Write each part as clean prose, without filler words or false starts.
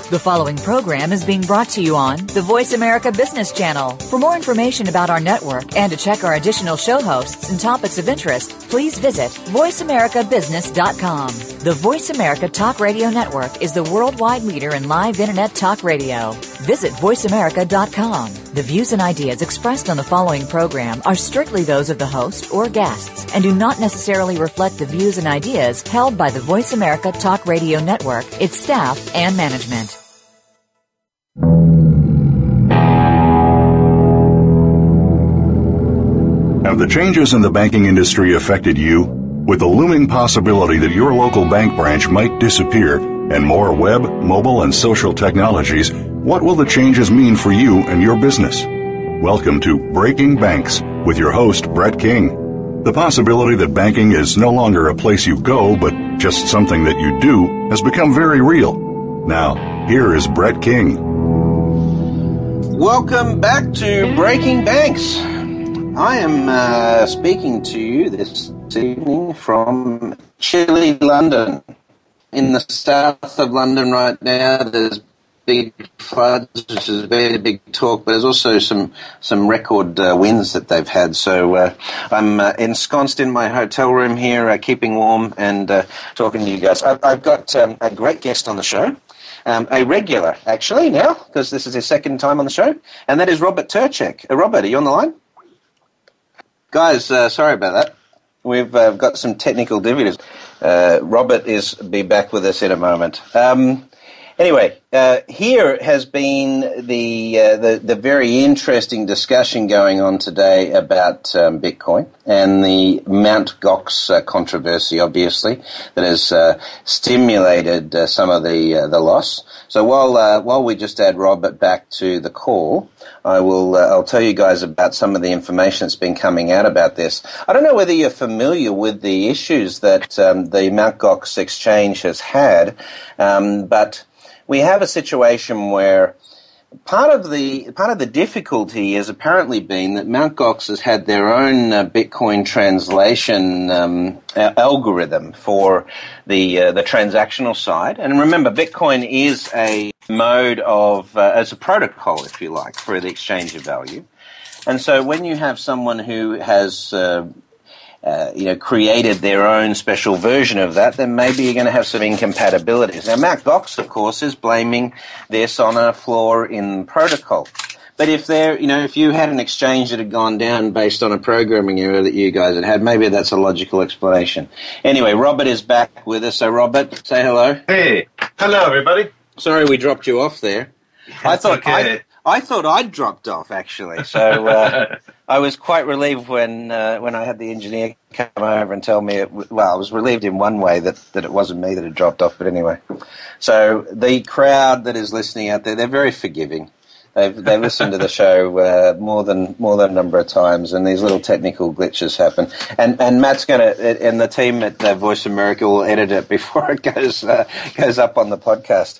The following program is being brought to you on the Voice America Business Channel. For more information about our network and to check our additional show hosts and topics of interest, please visit voiceamericabusiness.com. The Voice America Talk Radio Network is the worldwide leader in live Internet talk radio. Visit voiceamerica.com. The views and ideas expressed on the following program are strictly those of the host or guests and do not necessarily reflect the views and ideas held by the Voice America Talk Radio Network, its staff, and management. Have the changes in the banking industry affected you? With the looming possibility that your local bank branch might disappear and more web, mobile, and social technologies, what will the changes mean for you and your business? Welcome to Breaking Banks with your host, Brett King. The possibility that banking is no longer a place you go, but just something that you do, has become very real. Now, here is Brett King. Welcome back to Breaking Banks. I am speaking to you this evening from chilly London. In the south of London right now, there's big floods, which is a very big talk, but there's also some record winds that they've had. So I'm ensconced in my hotel room here, keeping warm and talking to you guys. I've got a great guest on the show. A regular, actually, now, because this is his second time on the show, and that is Robert Turchek. Robert, are you on the line? Guys, sorry about that. We've got some technical difficulties. Robert be back with us in a moment. Anyway, here has been the very interesting discussion going on today about Bitcoin and the Mt. Gox controversy, obviously, that has stimulated some of the loss. So while we just add Robert back to the call, I'll tell you guys about some of the information that's been coming out about this. I don't know whether you're familiar with the issues that the Mt. Gox exchange has had, but we have a situation where part of the difficulty has apparently been that Mt. Gox has had their own Bitcoin translation algorithm for the transactional side. And remember, Bitcoin is a mode of as a protocol, if you like, for the exchange of value. And so when you have someone who has created their own special version of that, then maybe you're going to have some incompatibilities. Now, Mt. Gox, of course, is blaming this on a flaw in protocol. But if you had an exchange that had gone down based on a programming error that you guys had, maybe that's a logical explanation. Anyway, Robert is back with us. So, Robert, say hello. Hey. Hello, everybody. Sorry we dropped you off there. That's okay. I thought I'd dropped off, actually. So I was quite relieved when I had the engineer come over and tell me, I was relieved in one way that it wasn't me that had dropped off, but anyway. So the crowd that is listening out there, they're very forgiving. They've listened to the show more than a number of times, and these little technical glitches happen. And Matt's and the team at Voice America will edit it before it goes up on the podcast.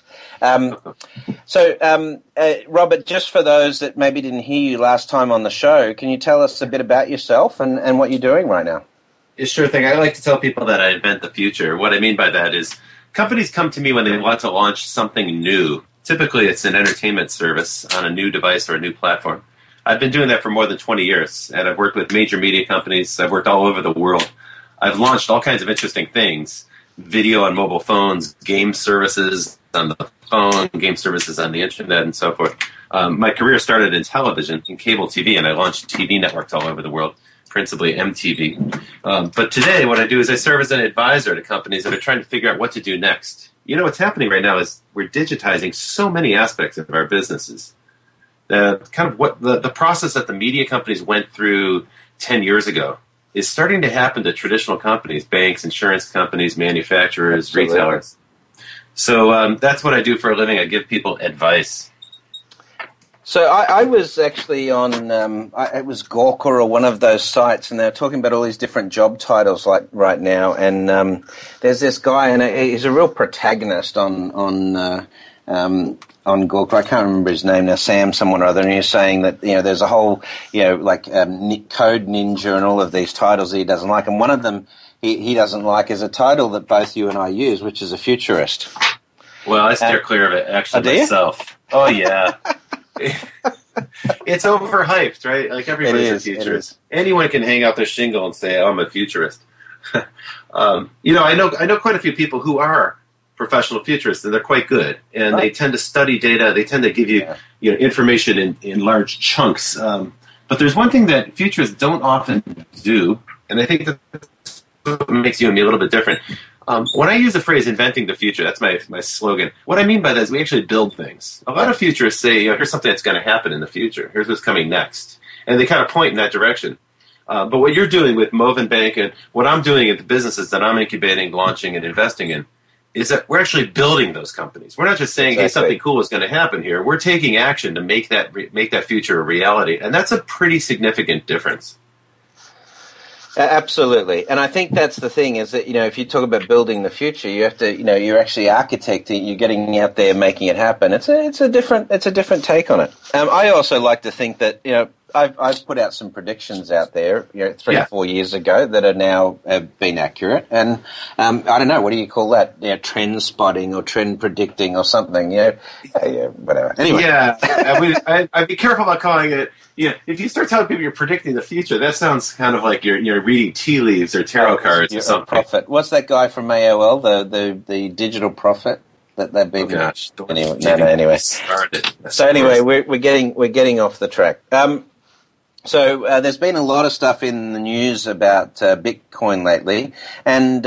Robert, just for those that maybe didn't hear you last time on the show, can you tell us a bit about yourself and what you're doing right now? Sure thing. I like to tell people that I invent the future. What I mean by that is companies come to me when they want to launch something new. Typically, it's an entertainment service on a new device or a new platform. I've been doing that for more than 20 years, and I've worked with major media companies. I've worked all over the world. I've launched all kinds of interesting things: video on mobile phones, game services on the phone, game services on the internet, and so forth. My career started in television, in cable TV, and I launched TV networks all over the world, principally MTV. But today, what I do is I serve as an advisor to companies that are trying to figure out what to do next. You know, what's happening right now is we're digitizing so many aspects of our businesses. The process that the media companies went through 10 years ago is starting to happen to traditional companies, banks, insurance companies, manufacturers, Absolutely. Retailers. So that's what I do for a living. I give people advice. So I was actually on, it was Gawker or one of those sites, and they're talking about all these different job titles like right now. And there's this guy, and he's a real protagonist on Gawker. I can't remember his name now, Sam someone or other. And he was saying that there's a whole Code Ninja and all of these titles that he doesn't like, and one of them he doesn't like is a title that both you and I use, which is a futurist. Well, I steer clear of it, actually, myself. Oh, yeah. It's overhyped, right? Like, everybody's a futurist. Anyone can hang out their shingle and say, oh, I'm a futurist. I know quite a few people who are professional futurists, and they're quite good. And they tend to study data. They tend to give you, information in large chunks. But there's one thing that futurists don't often do, and I think that's what makes you and me a little bit different. When I use the phrase inventing the future, that's my slogan. What I mean by that is we actually build things. A lot of futurists say, here's something that's going to happen in the future. Here's what's coming next. And they kind of point in that direction. But what you're doing with Movin Bank and what I'm doing at the businesses that I'm incubating, launching, and investing in is that we're actually building those companies. We're not just saying, hey, something cool is going to happen here. We're taking action to make that future a reality. And that's a pretty significant difference. Absolutely. And I think that's the thing is that, if you talk about building the future, you have to, you're actually architecting, you're getting out there, making it happen. It's a different take on it. I also like to think that, I've put out some predictions out there, 3 or 4 years ago that are now have been accurate. And I don't know, what do you call that? Trend spotting or trend predicting or something, whatever. Anyway. Yeah, I'd be careful about calling it. If you start telling people you're predicting the future, that sounds kind of like you're reading tea leaves or tarot cards or something. Prophet. What's that guy from AOL, the digital prophet? That they've been. Oh gosh! Anyway. So anyway, we're getting off the track. So there's been a lot of stuff in the news about Bitcoin lately, and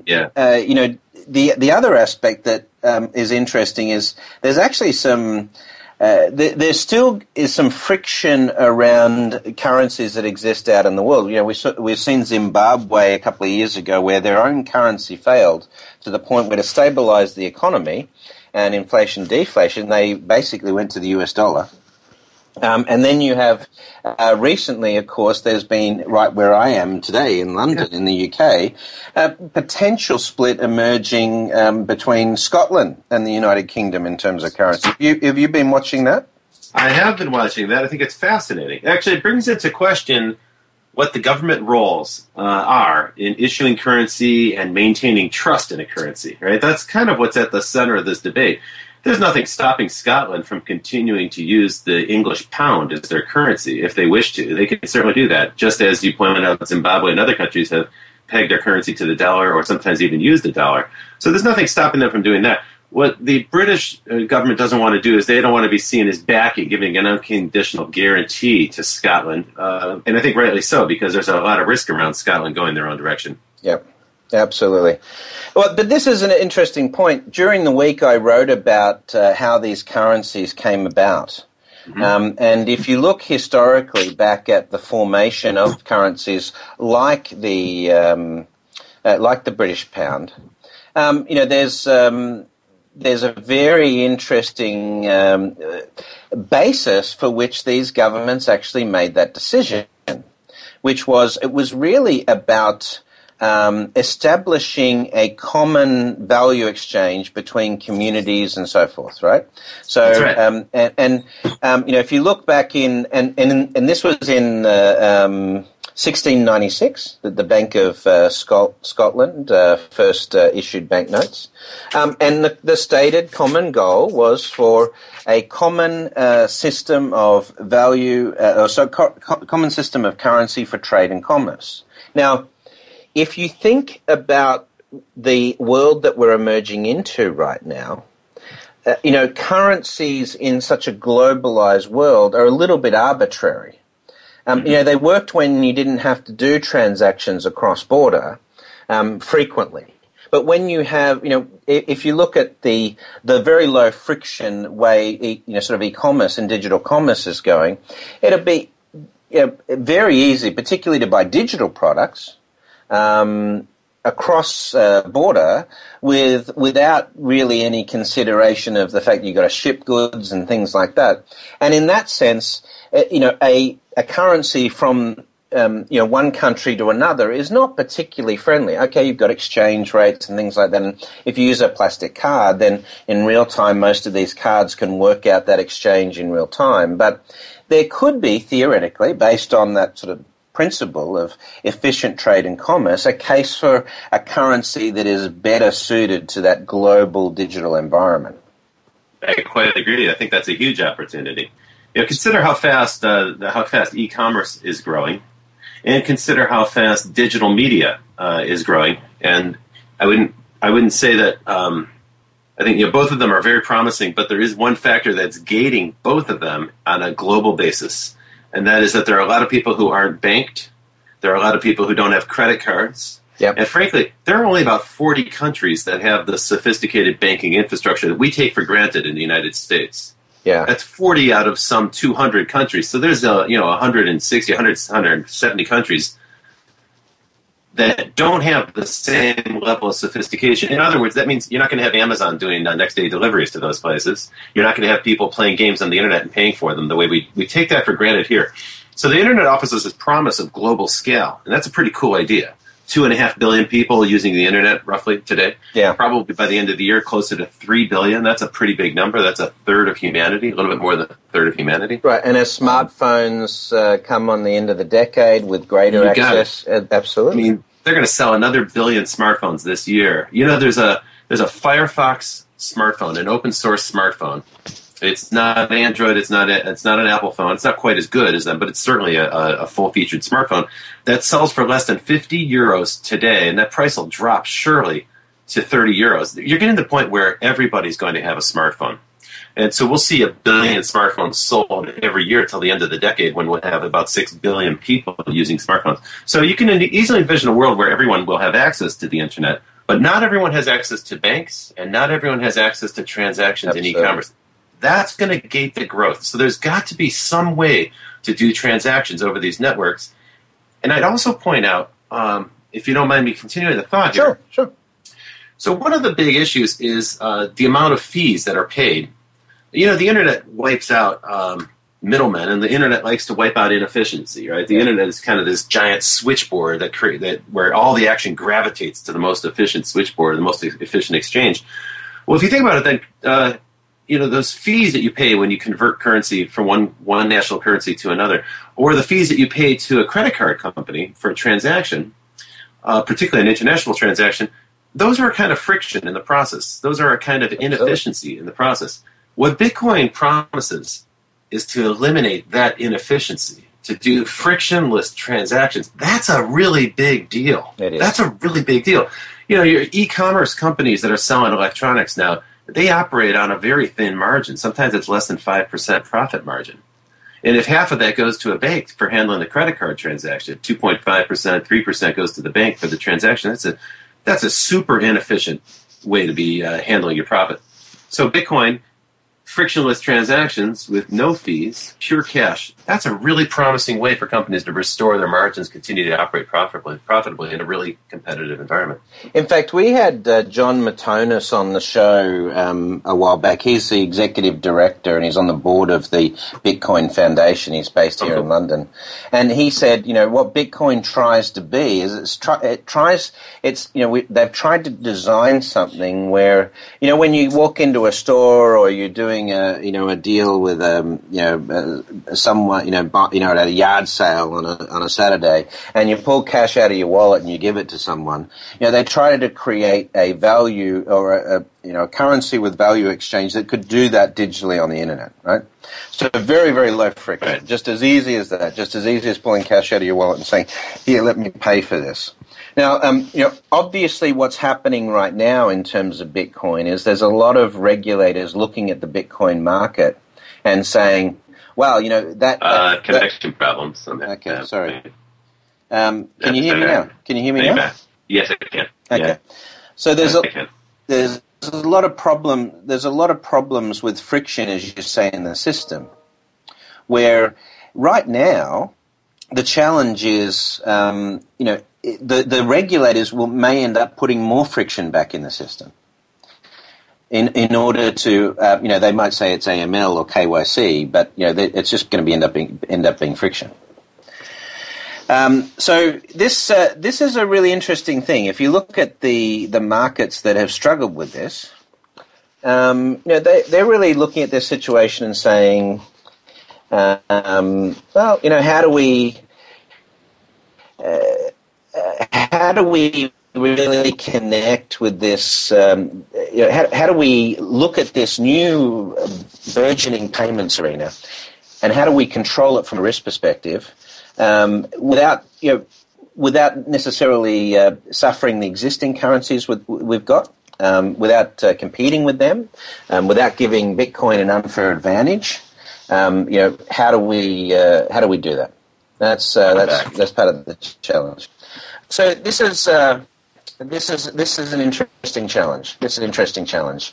the other aspect that is interesting is there's actually some. There still is some friction around currencies that exist out in the world. We've seen Zimbabwe a couple of years ago where their own currency failed to the point where to stabilize the economy and inflation, deflation, they basically went to the US dollar. And then you have recently, of course, there's been, right where I am today in London, in the UK, a potential split emerging between Scotland and the United Kingdom in terms of currency. Have you been watching that? I have been watching that. I think it's fascinating. Actually, it brings into question what the government roles are in issuing currency and maintaining trust in a currency, right? That's kind of what's at the center of this debate. There's nothing stopping Scotland from continuing to use the English pound as their currency if they wish to. They can certainly do that, just as you pointed out, Zimbabwe and other countries have pegged their currency to the dollar or sometimes even used the dollar. So there's nothing stopping them from doing that. What the British government doesn't want to do is they don't want to be seen as backing, giving an unconditional guarantee to Scotland. And I think rightly so, because there's a lot of risk around Scotland going their own direction. Yep. Absolutely. Well, but this is an interesting point. During the week, I wrote about how these currencies came about. Mm-hmm. And if you look historically back at the formation of currencies like the British pound, there's a very interesting basis for which these governments actually made that decision, which was it was really about establishing a common value exchange between communities and so forth, right? So, right. If you look back in, and this was in 1696, that the Bank of Scotland first issued banknotes, and the stated common goal was for a common system of value, common system of currency for trade and commerce. Now, if you think about the world that we're emerging into right now, currencies in such a globalized world are a little bit arbitrary. They worked when you didn't have to do transactions across border frequently. But when you have, if you look at the very low friction way, sort of e-commerce and digital commerce is going, it'll be very easy, particularly to buy digital products, across border without really any consideration of the fact that you've got to ship goods and things like that. And in that sense, a currency from one country to another is not particularly friendly. Okay, you've got exchange rates and things like that. And if you use a plastic card, then in real time, most of these cards can work out that exchange in real time. But there could be, theoretically, based on that sort of principle of efficient trade and commerce a case for a currency that is better suited to that global digital environment? I quite agree. I think that's a huge opportunity. Consider how fast e-commerce is growing, and consider how fast digital media is growing. And I wouldn't say that. I think both of them are very promising, but there is one factor that's gating both of them on a global basis, and that is that there are a lot of people who aren't banked. There are a lot of people who don't have credit cards. Yep. And frankly, there are only about 40 countries that have the sophisticated banking infrastructure that we take for granted in the United States. Yeah. That's 40 out of some 200 countries. So there's 160, 170 countries that don't have the same level of sophistication. In other words, that means you're not going to have Amazon doing next day deliveries to those places. You're not going to have people playing games on the internet and paying for them the way we take that for granted here. So the internet offers us this promise of global scale, and that's a pretty cool idea. 2.5 billion people using the internet roughly today. Yeah. Probably by the end of the year, closer to 3 billion. That's a pretty big number. That's a third of humanity, a little bit more than a third of humanity. Right, and as smartphones come on the end of the decade with greater access, absolutely. I mean, they're going to sell another billion smartphones this year. There's a Firefox smartphone, an open source smartphone. It's not Android. It's not an Apple phone. It's not quite as good as them, but it's certainly a full-featured smartphone that sells for less than 50 euros today, and that price will drop surely to 30 euros. You're getting to the point where everybody's going to have a smartphone. And so we'll see 1 billion smartphones sold every year until the end of the decade, when we'll have about 6 billion people using smartphones. So you can easily envision a world where everyone will have access to the internet, but not everyone has access to banks, and not everyone has access to transactions in e-commerce. That's going to gate the growth. So there's got to be some way to do transactions over these networks. And I'd also point out, if you don't mind me continuing the thought here. Sure. So one of the big issues is the amount of fees that are paid. The internet wipes out middlemen, and the internet likes to wipe out inefficiency, right? The internet is kind of this giant switchboard where all the action gravitates to the most efficient switchboard, the most efficient exchange. Well, if you think about it, then those fees that you pay when you convert currency from one national currency to another, or the fees that you pay to a credit card company for a transaction, particularly an international transaction, those are a kind of friction in the process. Those are a kind of inefficiency in the process. What Bitcoin promises is to eliminate that inefficiency, to do frictionless transactions. That's a really big deal. It is. That's a really big deal. Your e-commerce companies that are selling electronics now, they operate on a very thin margin. Sometimes it's less than 5% profit margin. And if half of that goes to a bank for handling the credit card transaction, 2.5%, 3% goes to the bank for the transaction, that's a super inefficient way to be handling your profit. So Bitcoin, frictionless transactions with no fees, pure cash, that's a really promising way for companies to restore their margins, continue to operate profitably in a really competitive environment. In fact, we had John Matonis on the show a while back. He's the executive director, and he's on the board of the Bitcoin Foundation. He's based here in London. And he said, what Bitcoin tries to be is they've tried to design something where, when you walk into a store or you're doing a deal with someone at a yard sale on a Saturday, and you pull cash out of your wallet and you give it to someone, they try to create a value or a currency with value exchange that could do that digitally on the internet, right? So very, very low friction, right. Just as easy as that, just as easy as pulling cash out of your wallet and saying, here, let me pay for this. Now, obviously what's happening right now in terms of Bitcoin is there's a lot of regulators looking at the Bitcoin market and saying, well, connection problems. Okay, sorry. Can you hear me now? Can you hear me now? Yes, I can. Okay. Yeah. So there's a lot of problems with friction, as you say, in the system, where right now the challenge is, the regulators may end up putting more friction back in the system. In order to, they might say it's AML or KYC, but it's just going to end up being friction. So this is a really interesting thing. If you look at the markets that have struggled with this, they're really looking at their situation and saying, how do we how do we really connect with this? How do we look at this new burgeoning payments arena, and how do we control it from a risk perspective without necessarily suffering the existing currencies we've got, without competing with them, without giving Bitcoin an unfair advantage? How do we do that? That's part of the challenge. So this is an interesting challenge. This is an interesting challenge.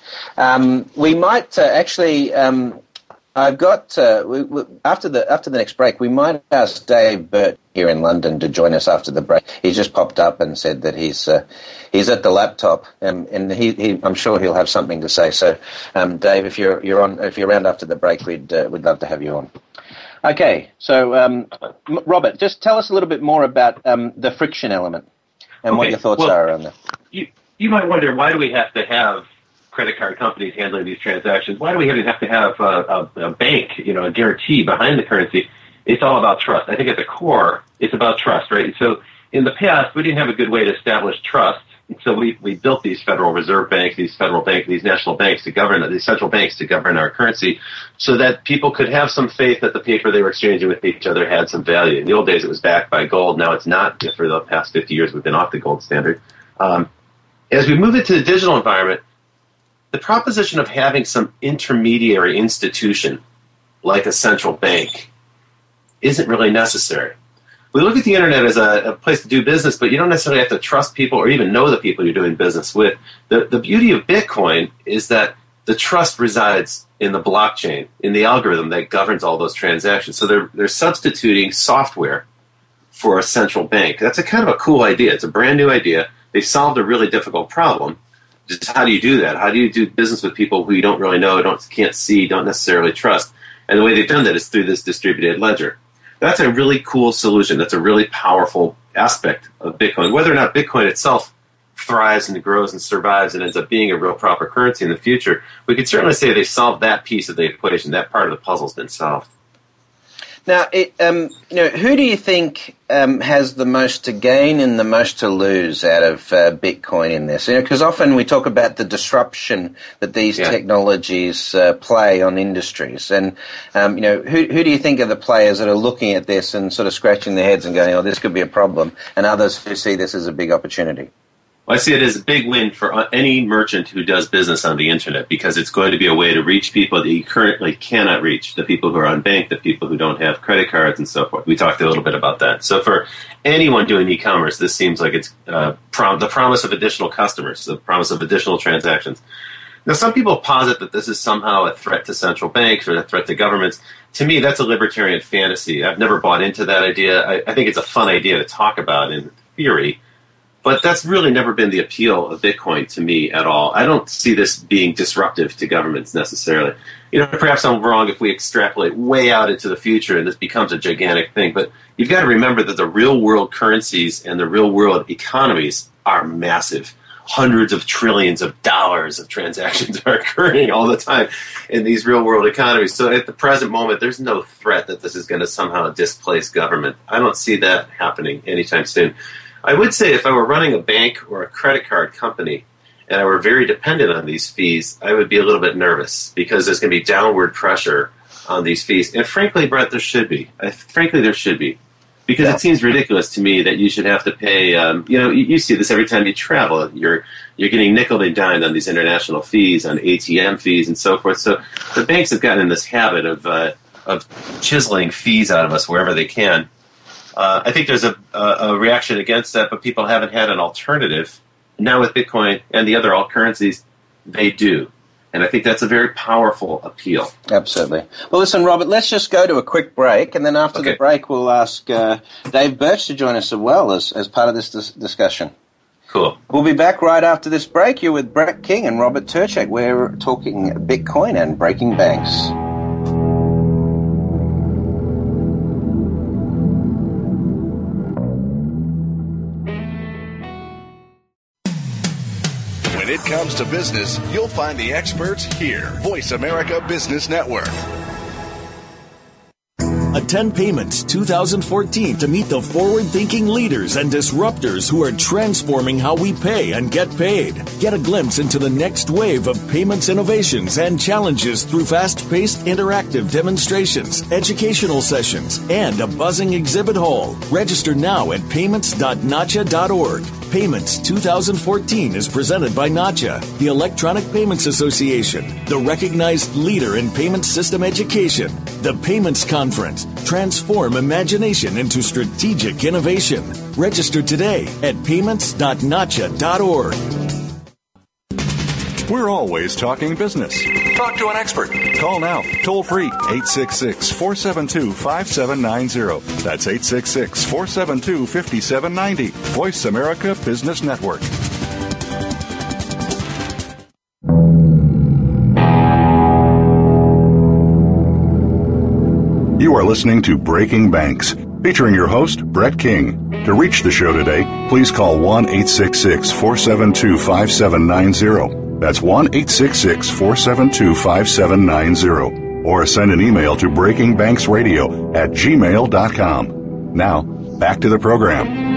We might actually. I've got after the next break, we might ask Dave Burt here in London to join us after the break. He's just popped up and said that he's at the laptop, and I'm sure he'll have something to say. So, Dave, if you're around after the break, we'd love to have you on. Okay, so Robert, just tell us a little bit more about the friction element and what your thoughts are around that. You might wonder, why do we have to have credit card companies handling these transactions? Why do we have to have a bank, a guarantee behind the currency? It's all about trust. I think at the core, it's about trust, right? So in the past, we didn't have a good way to establish trust. So we built these Federal Reserve banks, these federal banks, these national banks to govern, these central banks to govern our currency, so that people could have some faith that the paper they were exchanging with each other had some value. In the old days, it was backed by gold. Now it's not. For the past 50 years, we've been off the gold standard. As we move into the digital environment, the proposition of having some intermediary institution like a central bank isn't really necessary. We look at the internet as a place to do business, but you don't necessarily have to trust people or even know the people you're doing business with. The beauty of Bitcoin is that the trust resides in the blockchain, in the algorithm that governs all those transactions. So they're substituting software for a central bank. That's a kind of a cool idea. It's a brand new idea. They solved a really difficult problem. Just how do you do that? How do you do business with people who you don't really know, can't see, don't necessarily trust? And the way they've done that is through this distributed ledger. That's a really cool solution. That's a really powerful aspect of Bitcoin. Whether or not Bitcoin itself thrives and grows and survives and ends up being a real proper currency in the future, we could certainly say they've solved that piece of the equation. That part of the puzzle's been solved. Now, who do you think has the most to gain and the most to lose out of Bitcoin in this? Because often we talk about the disruption that these technologies play on industries, and who do you think are the players that are looking at this and sort of scratching their heads and going, "Oh, this could be a problem," and others who see this as a big opportunity? Well, I see it as a big win for any merchant who does business on the internet, because it's going to be a way to reach people that you currently cannot reach, the people who are unbanked, the people who don't have credit cards, and so forth. We talked a little bit about that. So for anyone doing e-commerce, this seems like it's the promise of additional customers, the promise of additional transactions. Now, some people posit that this is somehow a threat to central banks or a threat to governments. To me, that's a libertarian fantasy. I've never bought into that idea. I think it's a fun idea to talk about in theory. But that's really never been the appeal of Bitcoin to me at all. I don't see this being disruptive to governments necessarily. Perhaps I'm wrong if we extrapolate way out into the future and this becomes a gigantic thing. But you've got to remember that the real-world currencies and the real-world economies are massive. Hundreds of trillions of dollars of transactions are occurring all the time in these real-world economies. So at the present moment, there's no threat that this is going to somehow displace government. I don't see that happening anytime soon. I would say if I were running a bank or a credit card company and I were very dependent on these fees, I would be a little bit nervous because there's going to be downward pressure on these fees. And frankly, Brett, there should be. There should be. Because it seems ridiculous to me that you should have to pay, you see this every time you travel. You're getting nickeled and dimed on these international fees, on ATM fees and so forth. So the banks have gotten in this habit of chiseling fees out of us wherever they can. I think there's a reaction against that, but people haven't had an alternative. Now with Bitcoin and the other alt currencies, they do. And I think that's a very powerful appeal. Absolutely. Well, listen, Robert, let's just go to a quick break, and then after the break, we'll ask Dave Birch to join us as well as part of this discussion. Cool. We'll be back right after this break. You're with Brett King and Robert Turchak. We're talking Bitcoin and breaking banks. When it comes to business, you'll find the experts here. Voice America Business Network. Attend Payments 2014 to meet the forward-thinking leaders and disruptors who are transforming how we pay and get paid. Get a glimpse into the next wave of payments innovations and challenges through fast-paced interactive demonstrations, educational sessions, and a buzzing exhibit hall. Register now at payments.nacha.org. Payments 2014 is presented by NACHA, the Electronic Payments Association, the recognized leader in payment system education. The Payments Conference. Transform imagination into strategic innovation. Register today at payments.nacha.org. We're always talking business. Talk to an expert. Call now, toll free, 866-472-5790. That's 866-472-5790. Voice America Business Network. You are listening to Breaking Banks, featuring your host, Brett King. To reach the show today, please call 1-866-472-5790. That's 1-866-472-5790. Or send an email to breakingbanksradio@gmail.com. Now, back to the program.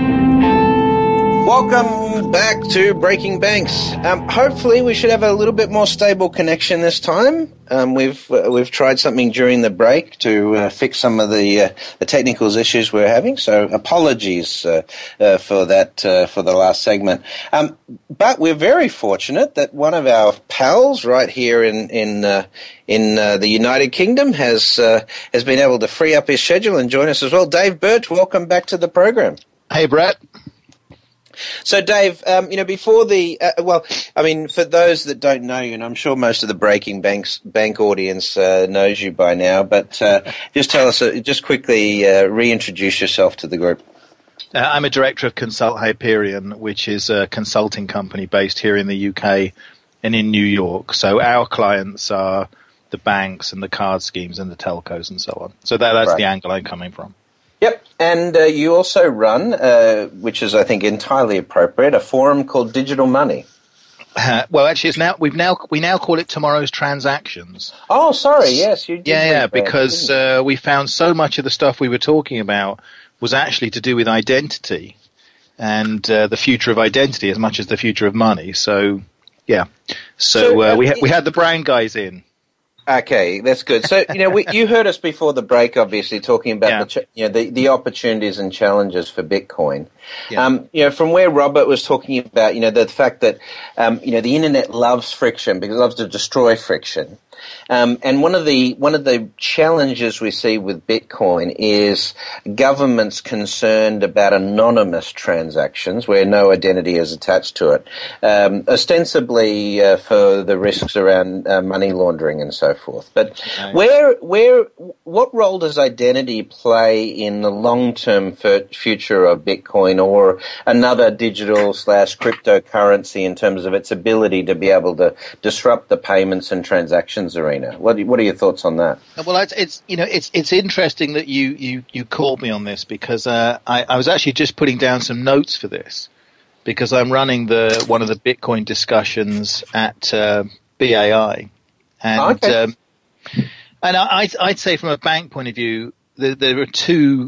Welcome back to Breaking Banks. Hopefully we should have a little bit more stable connection this time. We've tried something during the break to fix some of the technical issues we're having. So apologies for that for the last segment. But we're very fortunate that one of our pals right here in the United Kingdom has been able to free up his schedule and join us as well. Dave Burt, welcome back to the program. Hey, Brett. So, Dave, before for those that don't know you, and I'm sure most of the Breaking Bank audience knows you by now, but just tell us, just quickly reintroduce yourself to the group. I'm a director of Consult Hyperion, which is a consulting company based here in the UK and in New York. So our clients are the banks and the card schemes and the telcos and so on. So that's right. The angle I'm coming from. Yep, and you also run, which is, I think, entirely appropriate, a forum called Digital Money. Well, actually, we now call it Tomorrow's Transactions. Oh, sorry, yes, you did. Yeah, because we found so much of the stuff we were talking about was actually to do with identity and the future of identity as much as the future of money. So, yeah, we had the brown guys in. Okay, that's good. So, you heard us before the break, obviously, talking about the opportunities and challenges for Bitcoin. Yeah. From where Robert was talking about, the fact that, the internet loves friction because it loves to destroy friction. And one of the challenges we see with Bitcoin is governments concerned about anonymous transactions where no identity is attached to it, ostensibly for the risks around money laundering and so forth. But what role does identity play in the long-term future of Bitcoin or another digital/cryptocurrency in terms of its ability to be able to disrupt the payments and transactions arena? What are your thoughts on that? Well, it's interesting that you called me on this because I was actually just putting down some notes for this because I'm running one of the Bitcoin discussions at BAI, and I'd say from a bank point of view there are two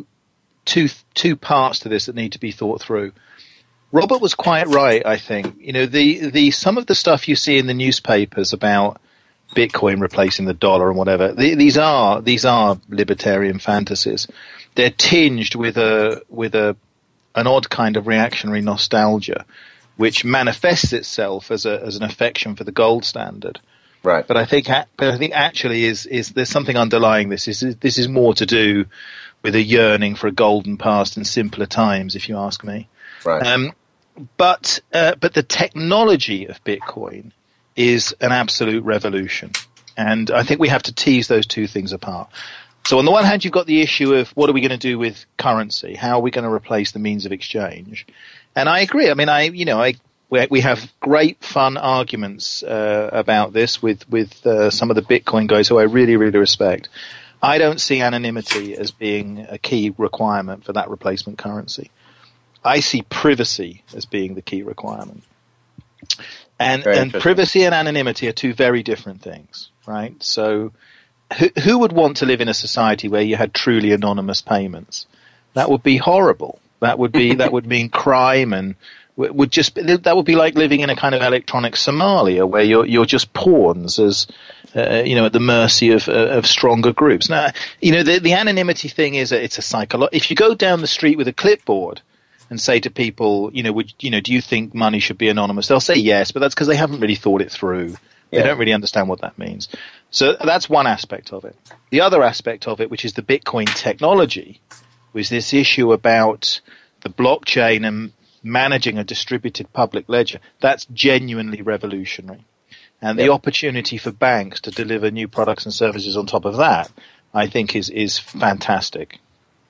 parts to this that need to be thought through. Robert was quite right, I think. The some of the stuff you see in the newspapers about Bitcoin replacing the dollar and whatever. These are libertarian fantasies. They're tinged with an odd kind of reactionary nostalgia, which manifests itself as an affection for the gold standard. Right. But I think actually is there's something underlying this. This is more to do with a yearning for a golden past and simpler times, if you ask me. Right. But the technology of Bitcoin is an absolute revolution. And I think we have to tease those two things apart. So on the one hand, you've got the issue of what are we going to do with currency? How are we going to replace the means of exchange? And I agree. I mean, we have great fun arguments about this with some of the Bitcoin guys who I really, really respect. I don't see anonymity as being a key requirement for that replacement currency. I see privacy as being the key requirement. And privacy and anonymity are two very different things, right? So who would want to live in a society where you had truly anonymous payments? That would be horrible. That would mean crime, and that would be like living in a kind of electronic Somalia where you're just pawns as at the mercy of stronger groups. Now, the anonymity thing is it's a if you go down the street with a clipboard and say to people, do you think money should be anonymous? They'll say yes, but that's because they haven't really thought it through. They don't really understand what that means. So that's one aspect of it. The other aspect of it, which is the Bitcoin technology, was this issue about the blockchain and managing a distributed public ledger. That's genuinely revolutionary. And the opportunity for banks to deliver new products and services on top of that, I think is fantastic.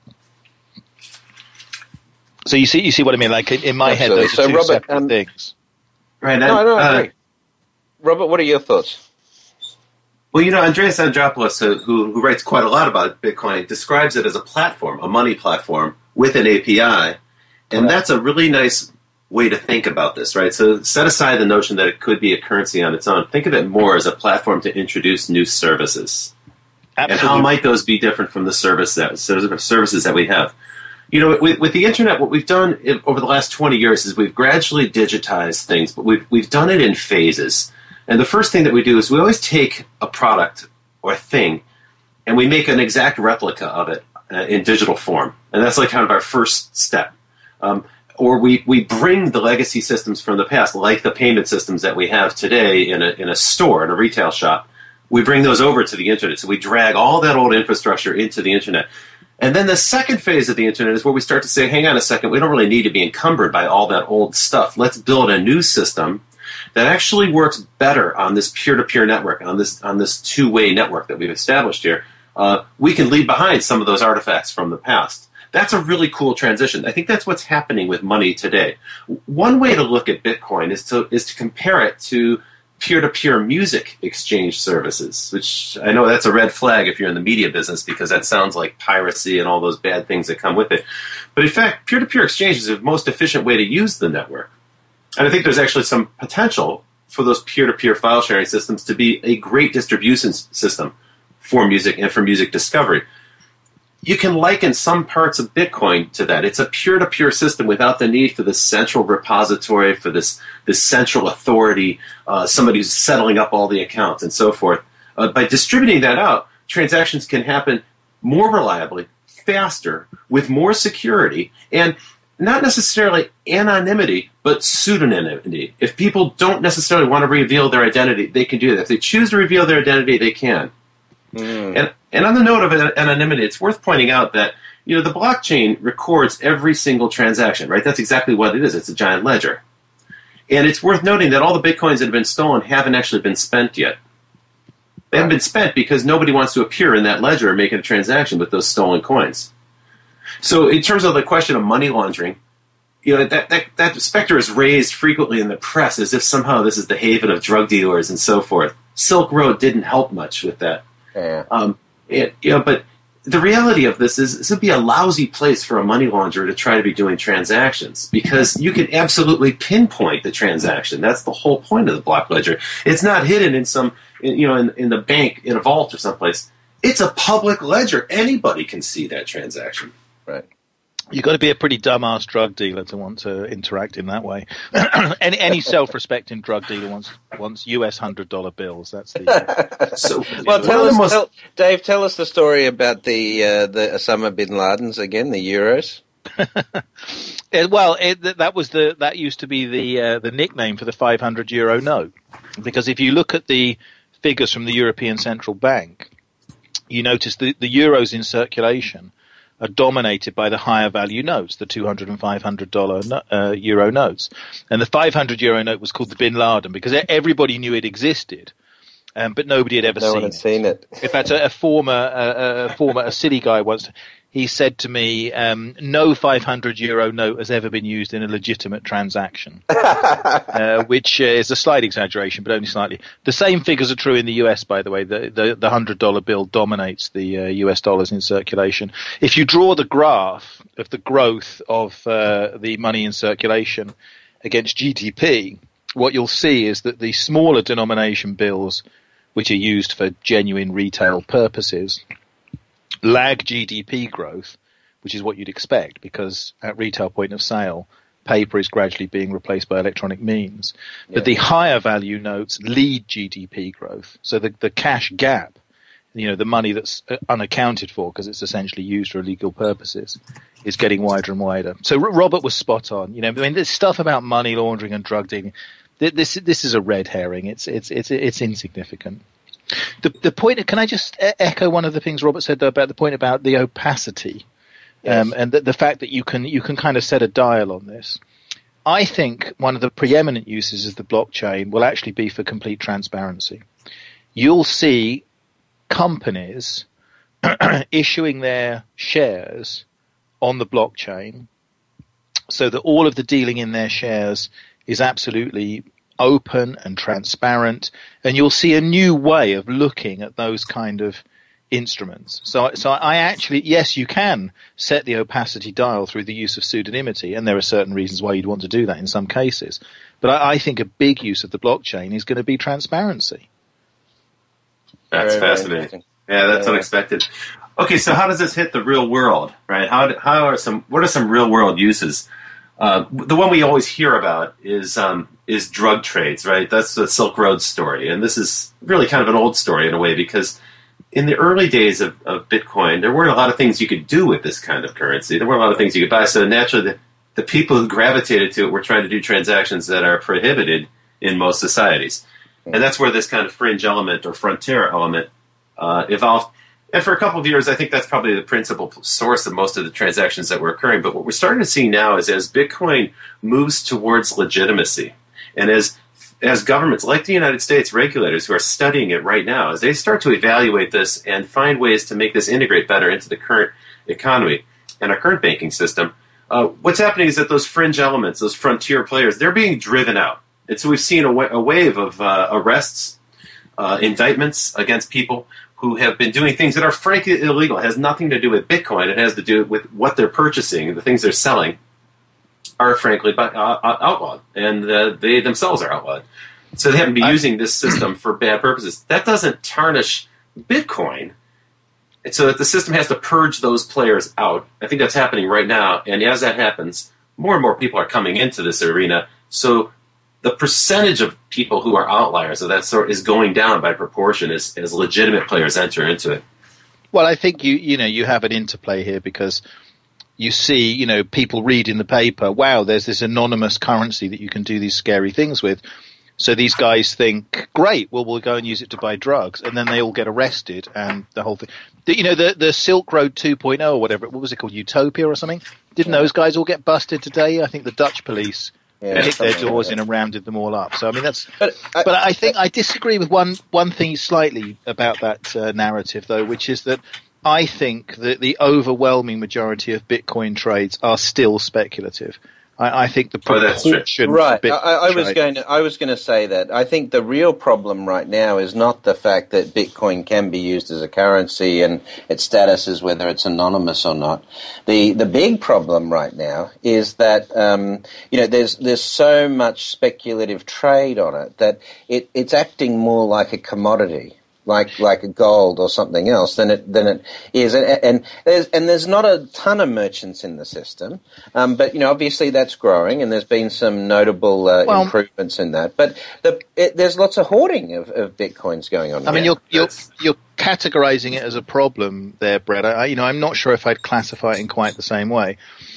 So you see what I mean? Like in my head, those are two separate things. Right. No, I agree. Robert, what are your thoughts? Well, Andreas Angelopoulos, who writes quite a lot about Bitcoin, describes it as a platform, a money platform with an API. And that's a really nice way to think about this, right? So set aside the notion that it could be a currency on its own. Think of it more as a platform to introduce new services. Absolutely. And how might those be different from the services that we have? With the internet, what we've done over the last 20 years is we've gradually digitized things, but we've done it in phases. And the first thing that we do is we always take a product or thing and we make an exact replica of it in digital form. And that's like kind of our first step. Or we bring the legacy systems from the past, like the payment systems that we have today in a store, in a retail shop. We bring those over to the internet. So we drag all that old infrastructure into the internet. And then the second phase of the internet is where we start to say, hang on a second, we don't really need to be encumbered by all that old stuff. Let's build a new system that actually works better on this peer-to-peer network, on this two-way network that we've established here. We can leave behind some of those artifacts from the past. That's a really cool transition. I think that's what's happening with money today. One way to look at Bitcoin is to compare it to peer-to-peer music exchange services, which I know that's a red flag if you're in the media business because that sounds like piracy and all those bad things that come with it. But in fact, peer-to-peer exchange is the most efficient way to use the network. And I think there's actually some potential for those peer-to-peer file sharing systems to be a great distribution system for music and for music discovery. You can liken some parts of Bitcoin to that. It's a peer-to-peer system without the need for this central repository, for this central authority, somebody who's settling up all the accounts and so forth. By distributing that out, transactions can happen more reliably, faster, with more security, and not necessarily anonymity, but pseudonymity. If people don't necessarily want to reveal their identity, they can do that. If they choose to reveal their identity, they can. And on the note of anonymity, it's worth pointing out that the blockchain records every single transaction, right? That's exactly what it is. It's a giant ledger. And it's worth noting that all the Bitcoins that have been stolen haven't actually been spent yet. They haven't been spent because nobody wants to appear in that ledger and make a transaction with those stolen coins. So in terms of the question of money laundering, that specter is raised frequently in the press as if somehow this is the haven of drug dealers and so forth. Silk Road didn't help much with that. Yeah. But the reality of this is this would be a lousy place for a money launderer to try to be doing transactions because you can absolutely pinpoint the transaction. That's the whole point of the block ledger. It's not hidden in in the bank in a vault or someplace. It's a public ledger. Anybody can see that transaction. Right. You've got to be a pretty dumbass drug dealer to want to interact in that way. any self-respecting drug dealer wants US $100 bills. That's the. So, well, Dave, tell us the story about the Osama bin Ladens again, the euros. That used to be the nickname for the 500 euro note, because if you look at the figures from the European Central Bank, you notice the euros in circulation are dominated by the higher value notes, the $200 and $500 euro notes. And the 500 euro note was called the Bin Laden because everybody knew it existed, but nobody had ever seen it. In fact, a city guy once, he said to me, no 500 euro note has ever been used in a legitimate transaction, which is a slight exaggeration, but only slightly. The same figures are true in the US, by the way. The $100 bill dominates the US dollars in circulation. If you draw the graph of the growth of the money in circulation against GDP, what you'll see is that the smaller denomination bills which are used for genuine retail purposes, lag GDP growth, which is what you'd expect, because at retail point of sale, paper is gradually being replaced by electronic means. But the higher value notes lead GDP growth. So the cash gap, the money that's unaccounted for because it's essentially used for illegal purposes, is getting wider and wider. So Robert was spot on. This stuff about money laundering and drug dealing, this is a red herring. It's insignificant. The point, can I just echo one of the things Robert said though about the point about the opacity, and the fact that you can kind of set a dial on this. I think one of the preeminent uses of the blockchain will actually be for complete transparency. You'll see companies issuing their shares on the blockchain so that all of the dealing in their shares is absolutely open and transparent, and you'll see a new way of looking at those kind of instruments. So I actually, yes, you can set the opacity dial through the use of pseudonymity, and there are certain reasons why you'd want to do that in some cases. But I think a big use of the blockchain is going to be transparency. That's very, fascinating. Yeah, that's unexpected. Okay, so how does this hit the real world, right? What are some real world uses? The one we always hear about is drug trades, right? That's the Silk Road story, and this is really kind of an old story in a way, because in the early days of Bitcoin, there weren't a lot of things you could do with this kind of currency. There weren't a lot of things you could buy, so naturally the people who gravitated to it were trying to do transactions that are prohibited in most societies. And that's where this kind of fringe element or frontier element evolved. And for a couple of years, I think that's probably the principal source of most of the transactions that were occurring. But what we're starting to see now is as Bitcoin moves towards legitimacy, and as governments like the United States, regulators who are studying it right now, as they start to evaluate this and find ways to make this integrate better into the current economy and our current banking system, what's happening is that those fringe elements, those frontier players, they're being driven out. And so we've seen a wave of arrests, indictments against people who have been doing things that are frankly illegal. It has nothing to do with Bitcoin. It has to do with what they're purchasing. The things they're selling are frankly outlawed, and they themselves are outlawed. So they haven't been using this system for bad purposes. That doesn't tarnish Bitcoin. And so that the system has to purge those players out. I think that's happening right now. And as that happens, more and more people are coming into this arena. So the percentage of people who are outliers of that sort is going down by proportion as legitimate players enter into it. Well, I think you have an interplay here, because you see, people read in the paper, wow, there's this anonymous currency that you can do these scary things with. So these guys think, great, well, we'll go and use it to buy drugs. And then they all get arrested, and the whole thing. The Silk Road 2.0 or whatever, what was it called, Utopia or something? Didn't those guys all get busted today? I think the Dutch police kicked their doors in and rounded them all up. So, I mean, that's. But I think I disagree with one thing slightly about that narrative, though, which is that I think that the overwhelming majority of Bitcoin trades are still speculative. I think the proportion. Right. I was going to say that. I think the real problem right now is not the fact that Bitcoin can be used as a currency and its status is whether it's anonymous or not. The big problem right now is that there's so much speculative trade on it that it's acting more like a commodity. Like a gold or something else than it is, and there's not a ton of merchants in the system, but obviously that's growing, and there's been some notable improvements in that. But there's lots of hoarding of bitcoins going on. I mean, you're categorizing it as a problem there, Brett. I'm not sure if I'd classify it in quite the same way.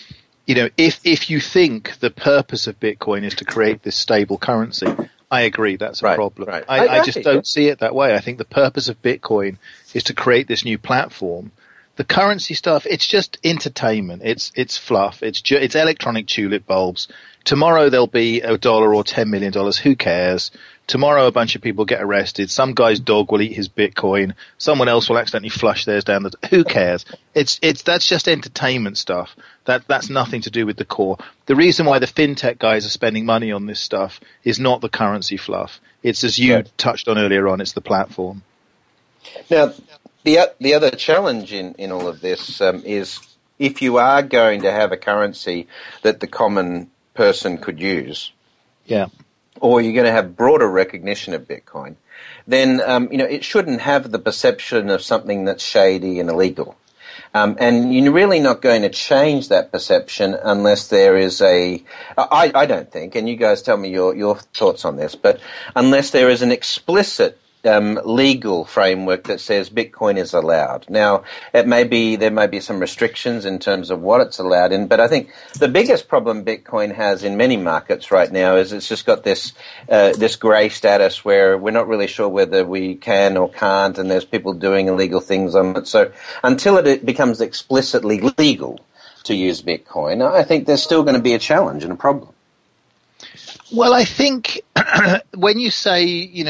If you think the purpose of Bitcoin is to create this stable currency, I agree, that's a problem. Right. I just don't see it that way. I think the purpose of Bitcoin is to create this new platform. The currency stuff, it's just entertainment. It's fluff. It's electronic tulip bulbs. Tomorrow there'll be $1 or $10 million. Who cares? Tomorrow a bunch of people get arrested. Some guy's dog will eat his Bitcoin. Someone else will accidentally flush theirs down the. Who cares? That's just entertainment stuff. That's nothing to do with the core. The reason why the fintech guys are spending money on this stuff is not the currency fluff. It's, as you touched on earlier on, it's the platform. Now, the other challenge in all of this is if you are going to have a currency that the common person could use. Yeah. or you're going to have broader recognition of Bitcoin, then it shouldn't have the perception of something that's shady and illegal. And you're really not going to change that perception unless there is I don't think, and you guys tell me your thoughts on this, but unless there is an explicit legal framework that says Bitcoin is allowed. Now, there may be some restrictions in terms of what it's allowed in, but I think the biggest problem Bitcoin has in many markets right now is it's just got this grey status where we're not really sure whether we can or can't, and there's people doing illegal things on it. So until it becomes explicitly legal to use Bitcoin, I think there's still going to be a challenge and a problem. Well, I think when you say,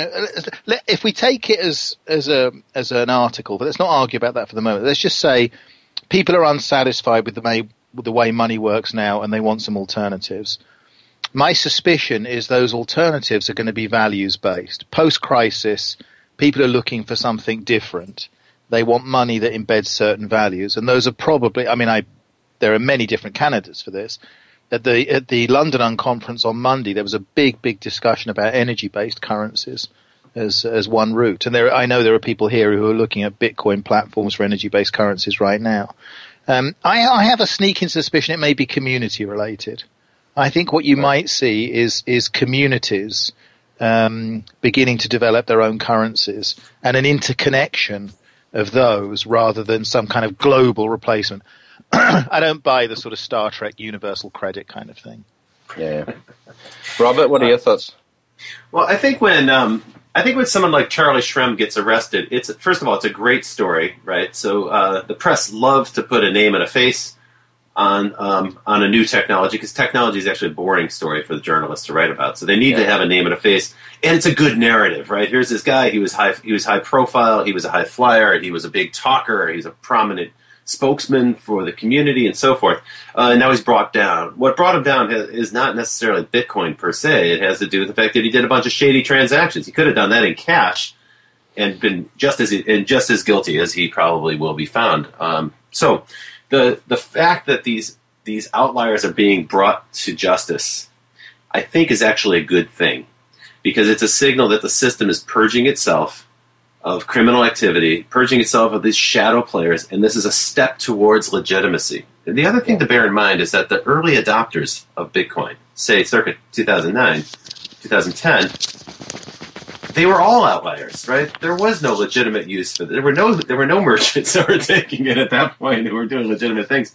if we take it as an article, but let's not argue about that for the moment. Let's just say people are unsatisfied with the way money works now, and they want some alternatives. My suspicion is those alternatives are going to be values based. Post-crisis, people are looking for something different. They want money that embeds certain values, and those are probably. There are many different candidates for this. At the London Unconference on Monday, there was a big discussion about energy-based currencies as one route. And I know there are people here who are looking at Bitcoin platforms for energy-based currencies right now. I have a sneaking suspicion it may be community-related. I think what you might see is communities beginning to develop their own currencies and an interconnection of those rather than some kind of global replacement. I don't buy the sort of Star Trek universal credit kind of thing. Yeah. Robert, what are your thoughts? Well, I think when someone like Charlie Shrem gets arrested, first of all, it's a great story, right? So the press loves to put a name and a face on a new technology, because technology is actually a boring story for the journalists to write about. So they need to have a name and a face, and it's a good narrative, right? Here's this guy. He was high profile. He was a high flyer. He was a big talker. He's a prominent spokesman for the community and so forth. Now he's brought down. What brought him down is not necessarily Bitcoin per se. It has to do with the fact that he did a bunch of shady transactions. He could have done that in cash and been just as guilty as he probably will be found. So the fact that these outliers are being brought to justice, I think, is actually a good thing, because it's a signal that the system is purging itself of criminal activity, purging itself of these shadow players, and this is a step towards legitimacy. And the other thing to bear in mind is that the early adopters of Bitcoin, say circa 2009, 2010, they were all outliers, right? There was no legitimate use for it. There were no merchants that were taking it at that point who were doing legitimate things.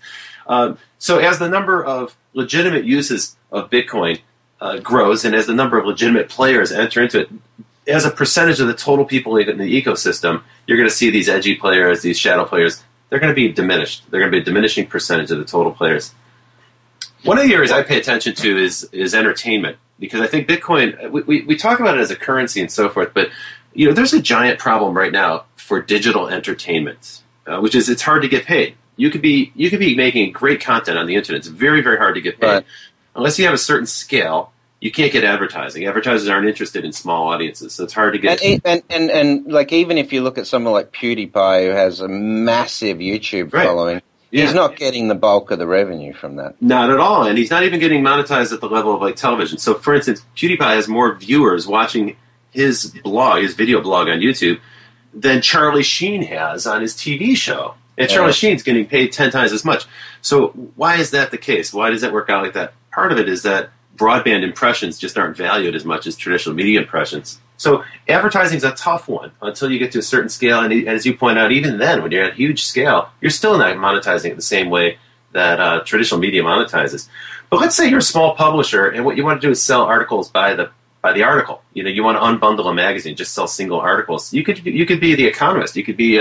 So as the number of legitimate uses of Bitcoin grows, and as the number of legitimate players enter into it, as a percentage of the total people in the ecosystem, you're going to see these edgy players, these shadow players, they're going to be diminished. They're going to be a diminishing percentage of the total players. One of the areas I pay attention to is entertainment, because I think Bitcoin, we talk about it as a currency and so forth, but there's a giant problem right now for digital entertainment, which is it's hard to get paid. You could be making great content on the internet. It's very, very hard to get paid. Right. Unless you have a certain scale, you can't get advertising. Advertisers aren't interested in small audiences, so it's hard to get. And like, even if you look at someone like PewDiePie, who has a massive YouTube following, he's not getting the bulk of the revenue from that. Not at all, and he's not even getting monetized at the level of like television. So, for instance, PewDiePie has more viewers watching his video blog on YouTube, than Charlie Sheen has on his TV show. And Charlie Sheen's getting paid 10 times as much. So why is that the case? Why does that work out like that? Part of it is that broadband impressions just aren't valued as much as traditional media impressions. So advertising is a tough one until you get to a certain scale. And as you point out, even then, when you're at a huge scale, you're still not monetizing it the same way that traditional media monetizes. But let's say you're a small publisher, and what you want to do is sell articles by the article. You want to unbundle a magazine, just sell single articles. You could be The Economist. You could be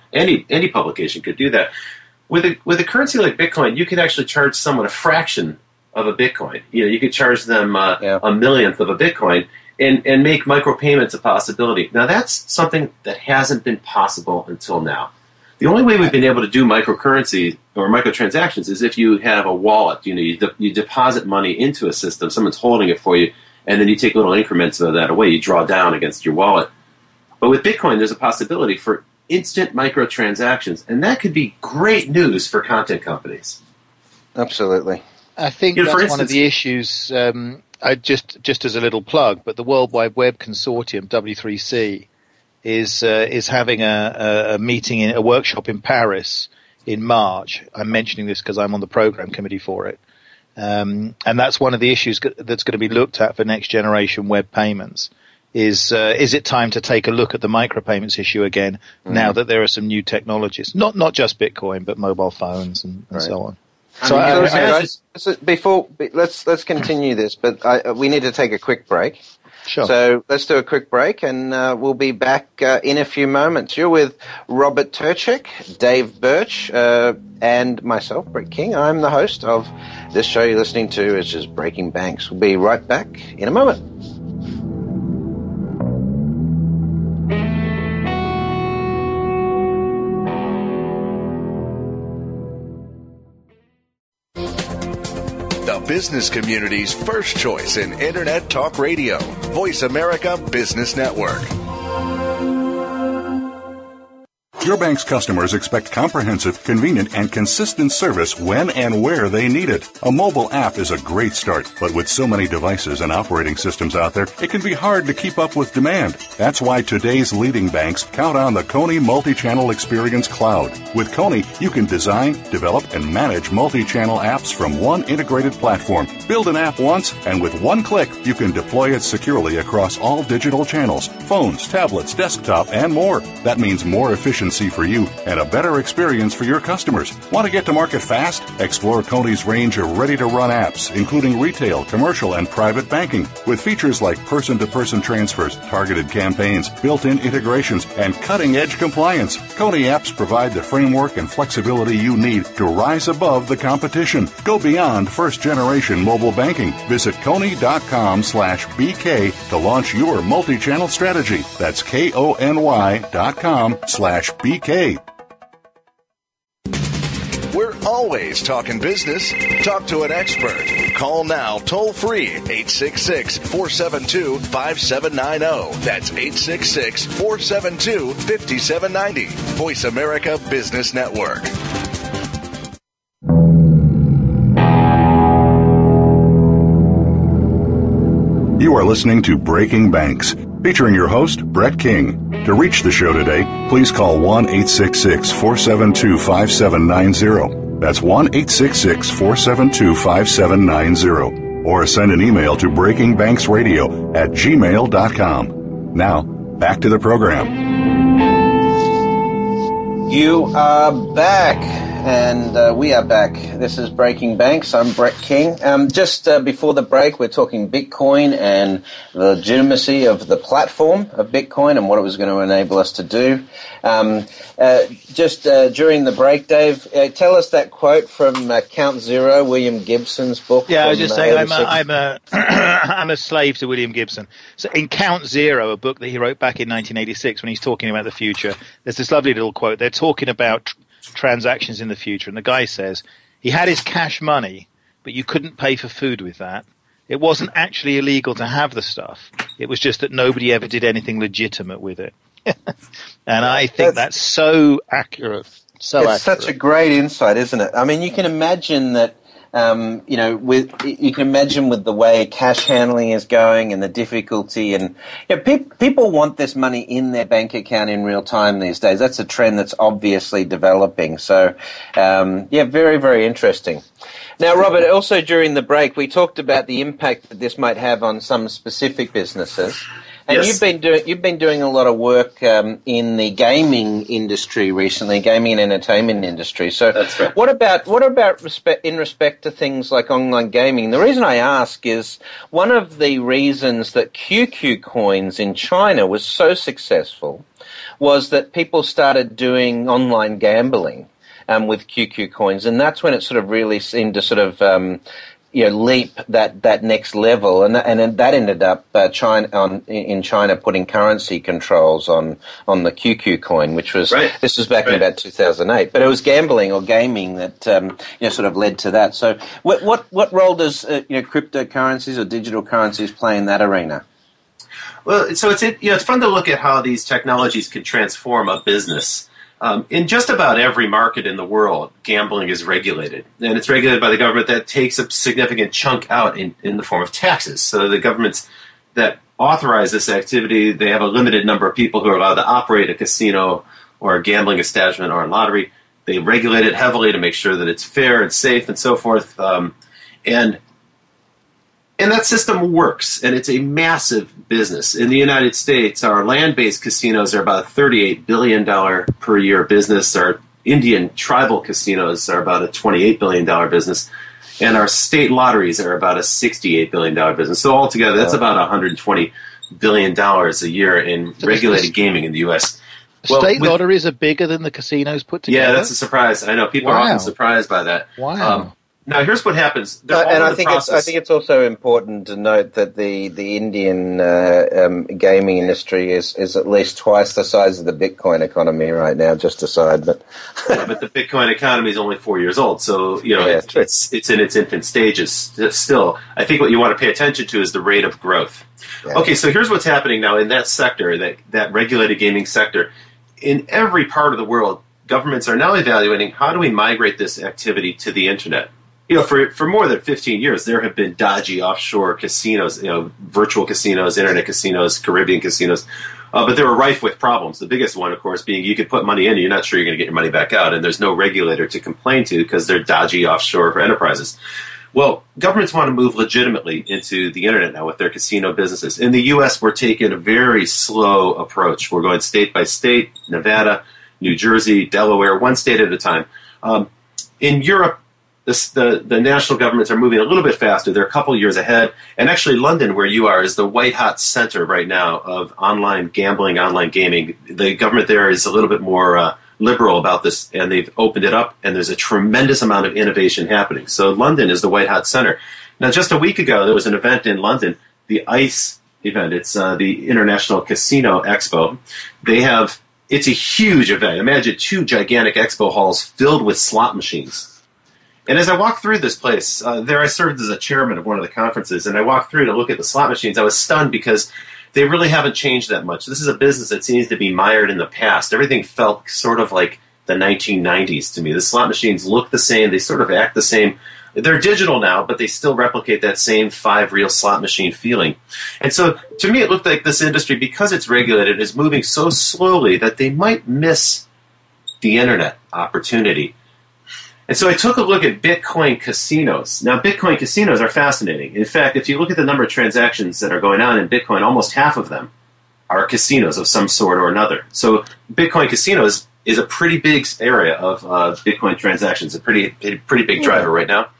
any publication could do that. With a currency like Bitcoin, you could actually charge someone a fraction of a Bitcoin. You could charge them a millionth of a Bitcoin and make micropayments a possibility. Now that's something that hasn't been possible until now. The only way we've been able to do microcurrency or microtransactions is if you have a wallet. You deposit money into a system, someone's holding it for you, and then you take little increments of that away. You draw down against your wallet. But with Bitcoin, there's a possibility for instant microtransactions, and that could be great news for content companies. Absolutely. I think that's one of the issues just as a little plug, but the World Wide Web Consortium, W3C, is having a meeting, a workshop in Paris in March. I'm mentioning this because I'm on the program committee for it. And that's one of the issues that's going to be looked at for next generation web payments. Is it time to take a look at the micropayments issue again now that there are some new technologies, not just Bitcoin, but mobile phones and so on. Let's continue this, but we need to take a quick break. Sure. So let's do a quick break, and we'll be back in a few moments. You're with Robert Turchek, Dave Birch, and myself, Brett King. I'm the host of this show you're listening to, which is Breaking Banks. We'll be right back in a moment. The business community's first choice in Internet Talk Radio. Voice America Business Network. Your bank's customers expect comprehensive, convenient, and consistent service when and where they need it. A mobile app is a great start, but with so many devices and operating systems out there, it can be hard to keep up with demand. That's why today's leading banks count on the Kony Multi-Channel Experience Cloud. With Kony, you can design, develop, and manage multi-channel apps from one integrated platform. Build an app once, and with one click, you can deploy it securely across all digital channels, phones, tablets, desktop, and more. That means more efficiency for you and a better experience for your customers. Want to get to market fast? Explore Kony's range of ready-to-run apps, including retail, commercial, and private banking, with features like person-to-person transfers, targeted campaigns, built-in integrations, and cutting-edge compliance. Kony apps provide the framework and flexibility you need to rise above the competition. Go beyond first-generation mobile banking. Visit Kony.com/BK to launch your multi-channel strategy. That's KONY.com/BK. We're always talking business. Talk to an expert. Call now toll free 866-472-5790. That's 866-472-5790. Voice America Business Network. You are listening to Breaking Banks, featuring your host, Brett King. To reach the show today, please call 1-866-472-5790. That's 1-866-472-5790. Or send an email to breakingbanksradio@gmail.com. Now, back to the program. You are back. And we are back. This is Breaking Banks. I'm Brett King. Just before the break, we're talking Bitcoin and the legitimacy of the platform of Bitcoin and what it was going to enable us to do. During the break, Dave, tell us that quote from Count Zero, William Gibson's book. Yeah, I was just saying I'm a slave to William Gibson. So in Count Zero, a book that he wrote back in 1986 when he's talking about the future, there's this lovely little quote. They're talking about transactions in the future, and the guy says he had his cash money, but you couldn't pay for food with that. It wasn't actually illegal to have the stuff. It was just that nobody ever did anything legitimate with it. And I think that's so accurate. It's such a great insight, isn't it? I mean, you can imagine that. You can imagine with the way cash handling is going and the difficulty, and people want this money in their bank account in real time these days. That's a trend that's obviously developing. So, very, very interesting. Now, Robert, also during the break, we talked about the impact that this might have on some specific businesses. And yes. You've been doing a lot of work in the gaming industry recently, gaming and entertainment industry. So, that's right. What about in respect to things like online gaming? The reason I ask is one of the reasons that QQ coins in China was so successful was that people started doing online gambling with QQ coins, and that's when it sort of really seemed to sort of leap that next level, and that ended up in China putting currency controls on the QQ coin, which was This was back in about 2008. But it was gambling or gaming that sort of led to that. So what role does cryptocurrencies or digital currencies play in that arena? Well, so it's fun to look at how these technologies can transform a business. In just about every market in the world, gambling is regulated. And it's regulated by the government that takes a significant chunk out in the form of taxes. So the governments that authorize this activity, they have a limited number of people who are allowed to operate a casino or a gambling establishment or a lottery. They regulate it heavily to make sure that it's fair and safe and so forth. And that system works, and it's a massive business. In the United States, our land-based casinos are about a $38 billion per year business. Our Indian tribal casinos are about a $28 billion business. And our state lotteries are about a $68 billion business. So altogether, that's about $120 billion a year in regulated gaming in the U.S. State lotteries are bigger than the casinos put together? Yeah, that's a surprise. I know. People are often surprised by that. Wow. Now, here's what happens. And I think it's also important to note that the Indian gaming industry is at least twice the size of the Bitcoin economy right now. Just aside, but but the Bitcoin economy is only 4 years old, so it's in its infant stages still. I think what you want to pay attention to is the rate of growth. Yeah. Okay, so here's what's happening now in that sector, that regulated gaming sector. In every part of the world, governments are now evaluating how do we migrate this activity to the internet. For more than 15 years, there have been dodgy offshore casinos, virtual casinos, internet casinos, Caribbean casinos, but they were rife with problems. The biggest one, of course, being you could put money in and you're not sure you're going to get your money back out, and there's no regulator to complain to because they're dodgy offshore enterprises. Well, governments want to move legitimately into the internet now with their casino businesses. In the U.S., we're taking a very slow approach. We're going state by state, Nevada, New Jersey, Delaware, one state at a time. In Europe, the national governments are moving a little bit faster. They're a couple years ahead. And actually, London, where you are, is the white-hot center right now of online gambling, online gaming. The government there is a little bit more liberal about this, and they've opened it up, and there's a tremendous amount of innovation happening. So London is the white-hot center. Now, just a week ago, there was an event in London, the ICE event. It's the International Casino Expo. It's a huge event. Imagine 2 gigantic expo halls filled with slot machines. And as I walked through this place, there I served as a chairman of one of the conferences, and I walked through to look at the slot machines. I was stunned because they really haven't changed that much. This is a business that seems to be mired in the past. Everything felt sort of like the 1990s to me. The slot machines look the same. They sort of act the same. They're digital now, but they still replicate that same 5-reel slot machine feeling. And so to me, it looked like this industry, because it's regulated, is moving so slowly that they might miss the internet opportunity. And so I took a look at Bitcoin casinos. Now, Bitcoin casinos are fascinating. In fact, if you look at the number of transactions that are going on in Bitcoin, almost half of them are casinos of some sort or another. So Bitcoin casinos is a pretty big area of Bitcoin transactions, a pretty big driver right now.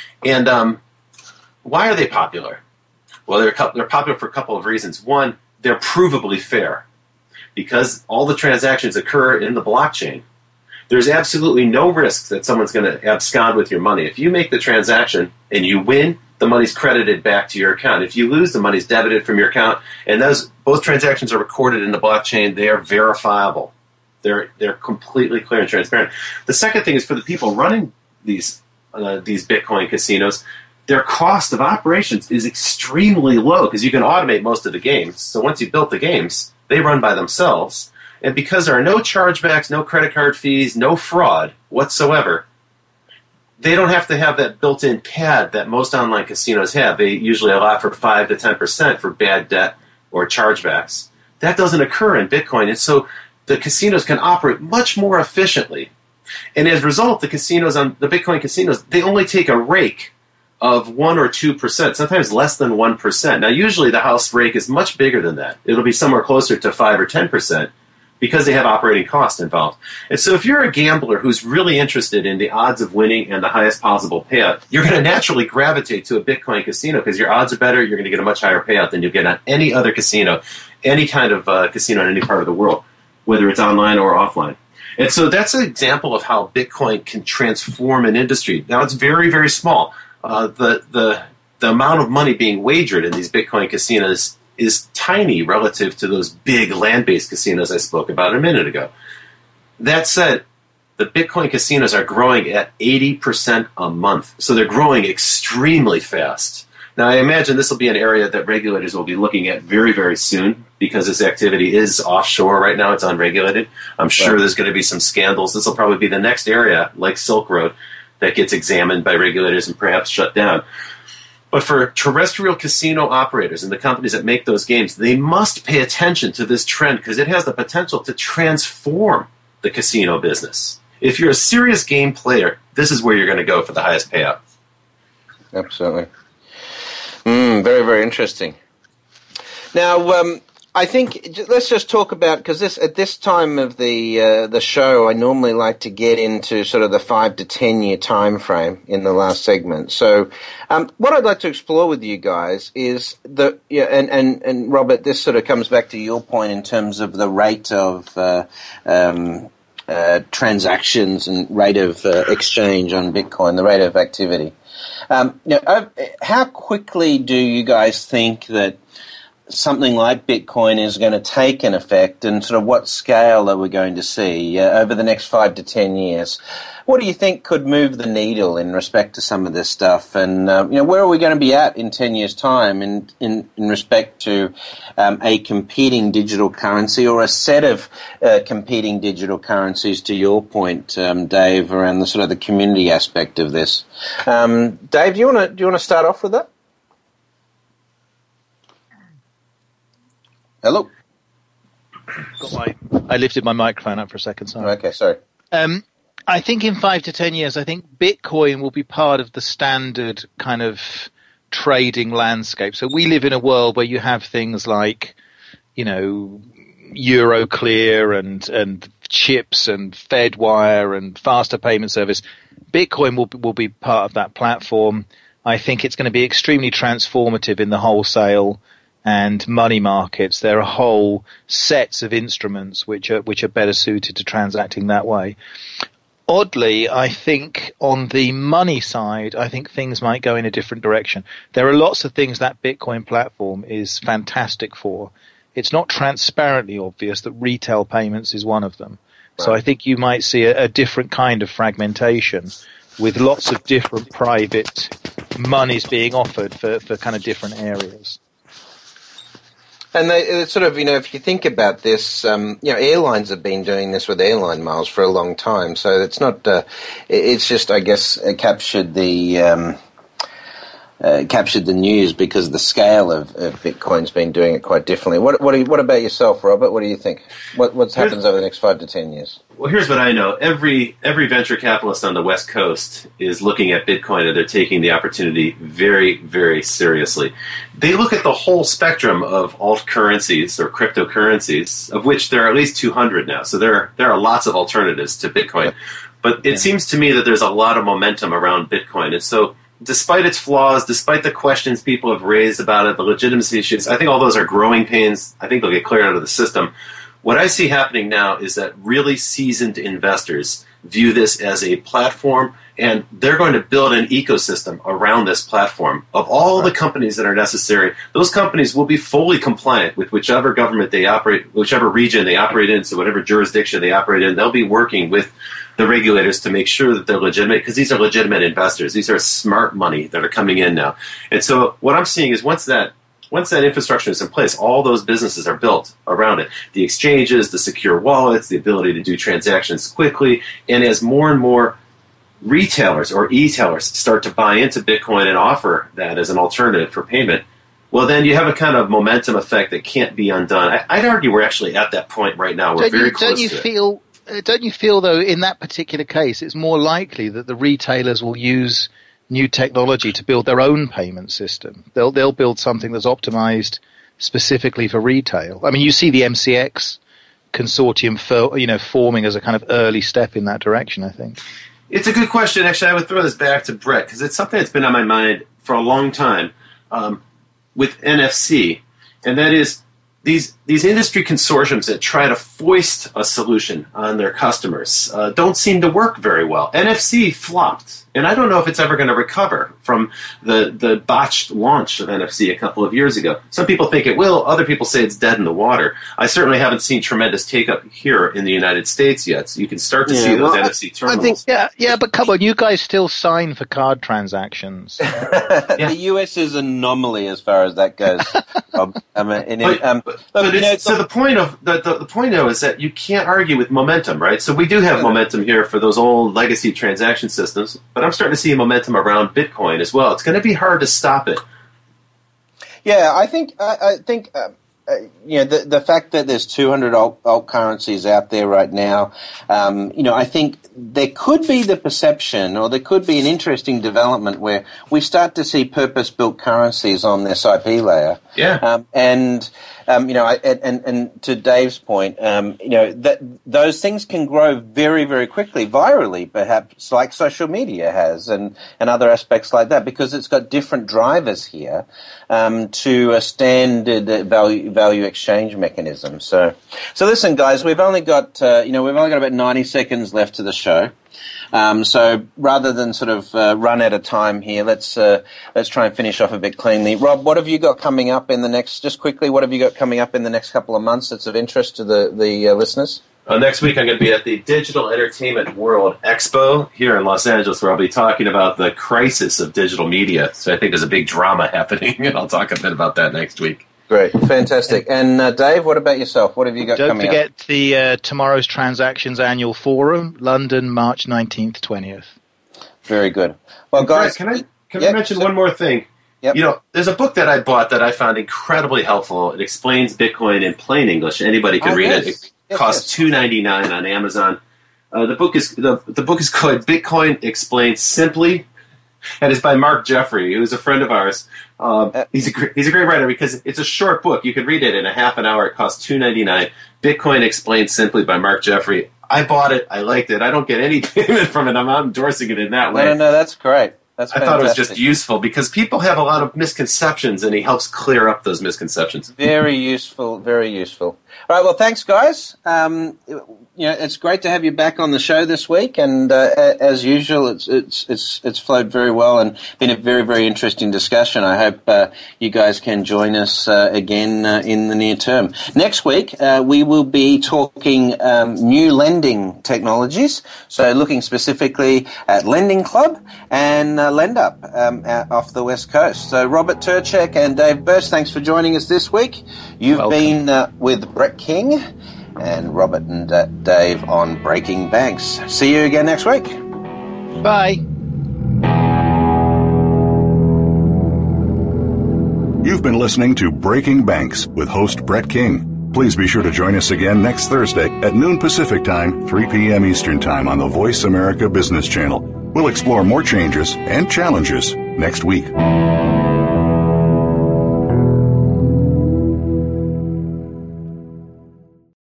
And why are they popular? Well, they're popular for a couple of reasons. One, they're provably fair. Because all the transactions occur in the blockchain, there's absolutely no risk that someone's going to abscond with your money. If you make the transaction and you win, the money's credited back to your account. If you lose, the money's debited from your account. And both transactions are recorded in the blockchain. They are verifiable. They're completely clear and transparent. The second thing is, for the people running these Bitcoin casinos, their cost of operations is extremely low because you can automate most of the games. So once you've built the games, they run by themselves. And because there are no chargebacks, no credit card fees, no fraud whatsoever, they don't have to have that built-in pad that most online casinos have. They usually allow for 5 to 10% for bad debt or chargebacks. That doesn't occur in Bitcoin, and so the casinos can operate much more efficiently. And as a result, the Bitcoin casinos, they only take a rake of 1 or 2%, sometimes less than 1%. Now, usually the house rake is much bigger than that. It'll be somewhere closer to 5 or 10%. Because they have operating costs involved. And so if you're a gambler who's really interested in the odds of winning and the highest possible payout, you're going to naturally gravitate to a Bitcoin casino because your odds are better, you're going to get a much higher payout than you'll get on any other casino, any kind of casino in any part of the world, whether it's online or offline. And so that's an example of how Bitcoin can transform an industry. Now, it's very, very small. The amount of money being wagered in these Bitcoin casinos is tiny relative to those big land-based casinos I spoke about a minute ago. That said, the Bitcoin casinos are growing at 80% a month. So they're growing extremely fast. Now, I imagine this will be an area that regulators will be looking at very, very soon because this activity is offshore right now. It's unregulated. I'm sure there's going to be some scandals. This will probably be the next area, like Silk Road, that gets examined by regulators and perhaps shut down. But for terrestrial casino operators and the companies that make those games, they must pay attention to this trend because it has the potential to transform the casino business. If you're a serious game player, this is where you're going to go for the highest payout. Absolutely. Very, very interesting. Now, I think let's just talk about, because at this time of the show, I normally like to get into sort of the 5 to 10 year time frame in the last segment. So, what I'd like to explore with you guys is and Robert, this sort of comes back to your point in terms of the rate of transactions and rate of exchange on Bitcoin, the rate of activity. How quickly do you guys think that something like Bitcoin is going to take an effect, and sort of what scale are we going to see over the next 5 to 10 years? What do you think could move the needle in respect to some of this stuff? And, where are we going to be at in 10 years' time in respect to a competing digital currency or a set of competing digital currencies, to your point, Dave, around the sort of the community aspect of this? Dave, do you want to start off with that? Hello? I lifted my microphone up for a second. Sorry. Okay, sorry. I think in 5 to 10 years, I think Bitcoin will be part of the standard kind of trading landscape. So we live in a world where you have things like, Euroclear and chips and Fedwire and faster payment service. Bitcoin will be part of that platform. I think it's going to be extremely transformative in the wholesale and money markets. There are whole sets of instruments which are better suited to transacting that way. Oddly, I think on the money side, I think things might go in a different direction. There are lots of things that Bitcoin platform is fantastic for. It's not transparently obvious that retail payments is one of them. Right. So I think you might see a different kind of fragmentation with lots of different private monies being offered for kind of different areas. And they sort of, if you think about this, airlines have been doing this with airline miles for a long time. So it's not, it's just, I guess, captured the news because the scale of Bitcoin's been doing it quite differently. What about yourself, Robert? What do you think? What happens over the next 5 to 10 years? Well, here's what I know. Every venture capitalist on the West Coast is looking at Bitcoin, and they're taking the opportunity very, very seriously. They look at the whole spectrum of alt currencies or cryptocurrencies, of which there are at least 200 now. So there are lots of alternatives to Bitcoin. But it seems to me that there's a lot of momentum around Bitcoin. And so despite its flaws, despite the questions people have raised about it, the legitimacy issues, I think all those are growing pains. I think they'll get cleared out of the system. What I see happening now is that really seasoned investors view this as a platform, and they're going to build an ecosystem around this platform of all the companies that are necessary. Those companies will be fully compliant with whichever government they operate, whichever region they operate in, so whatever jurisdiction they operate in. They'll be working with the regulators to make sure that they're legitimate, because these are legitimate investors. These are smart money that are coming in now. And so what I'm seeing is once that infrastructure is in place, all those businesses are built around it. The exchanges, the secure wallets, the ability to do transactions quickly, and as more and more retailers or e-tailers start to buy into Bitcoin and offer that as an alternative for payment, well, then you have a kind of momentum effect that can't be undone. I'd argue we're actually at that point right now. We're very close to it. Don't you feel, though, in that particular case, it's more likely that the retailers will use new technology to build their own payment system? They'll build something that's optimized specifically for retail. I mean, you see the MCX consortium forming as a kind of early step in that direction, I think. It's a good question. Actually, I would throw this back to Brett, because it's something that's been on my mind for a long time with NFC, and that is these industry consortiums that try to foist a solution on their customers don't seem to work very well. NFC flopped, and I don't know if it's ever going to recover from the botched launch of NFC a couple of years ago. Some people think it will. Other people say it's dead in the water. I certainly haven't seen tremendous take-up here in the United States yet. So you can start to see those NFC terminals. I think, but come on, you guys still sign for card transactions. The US is an anomaly as far as that goes. The point though is that you can't argue with momentum, right? So we do have momentum here for those old legacy transaction systems, but I'm starting to see momentum around Bitcoin as well. It's going to be hard to stop it. Yeah, I think the fact that there's 200 alt currencies out there right now, I think there could be the perception, or there could be an interesting development where we start to see purpose-built currencies on this IP layer. Yeah. And to Dave's point, that those things can grow very, very quickly, virally, perhaps, like social media has, and other aspects like that, because it's got different drivers here to a standard value exchange mechanism. So listen, guys, we've only got about 90 seconds left to the show. So rather than sort of run out of time here, let's try and finish off a bit cleanly. Rob, what have you got coming up in the next? Just quickly, what have you got coming up in the next couple of months that's of interest to the listeners? Next week, I'm going to be at the Digital Entertainment World Expo here in Los Angeles, where I'll be talking about the crisis of digital media. So I think there's a big drama happening, and I'll talk a bit about that next week. Great, fantastic. And Dave, what about yourself? What have you got coming up? Don't forget the Tomorrow's Transactions Annual Forum, London, March 19th, 20th. Very good. Well, guys, can I mention one more thing? Yep. There's a book that I bought that I found incredibly helpful. It explains Bitcoin in plain English. Anybody can read it. It costs $2.99 on Amazon. The book is called Bitcoin Explained Simply, and it's by Mark Jeffrey, who's a friend of ours. He's a great writer because it's a short book. You can read it in a half an hour. It costs $2.99. Bitcoin Explained Simply by Mark Jeffrey. I bought it. I liked it. I don't get any payment from it. I'm not endorsing it in that way. No, that's great. That's fantastic. I thought it was just useful because people have a lot of misconceptions, and he helps clear up those misconceptions. Very useful. Very useful. All right. Well, thanks, guys. It's great to have you back on the show this week, and as usual, it's flowed very well and been a very, very interesting discussion. I hope you guys can join us again in the near term. Next week, we will be talking new lending technologies. So, looking specifically at Lending Club and LendUp off the West Coast. So, Robert Turchek and Dave Burst, thanks for joining us this week. You've been with Brett King and Robert and Dave on Breaking Banks. See you again next week. Bye. You've been listening to Breaking Banks with host Brett King. Please be sure to join us again next Thursday at noon Pacific Time, 3 p.m. Eastern Time on the Voice America Business Channel. We'll explore more changes and challenges next week.